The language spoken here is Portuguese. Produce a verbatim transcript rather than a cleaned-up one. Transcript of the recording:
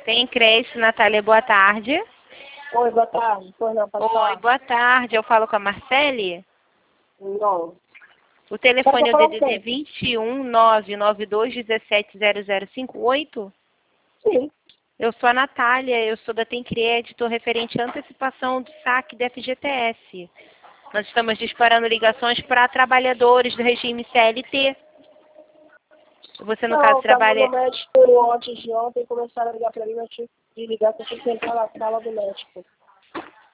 Tem crédito, Natália, boa tarde. Oi, boa tarde. Pois não, pode Oi, falar. boa tarde. Eu falo com a Marcele? Não. O telefone é o Pode D D falar D com vinte e um, nove nove dois um sete zero zero cinco oito? Sim. Eu sou a Natália, eu sou da Tem Crédito, referente à antecipação do saque da F G T S. Nós estamos disparando ligações para trabalhadores do regime C L T. Você, no Não, caso, eu tava trabalha... no médico antes de ontem, começaram a ligar pra mim, eu tive que ligar, porque eu tinha que entrar na sala do médico.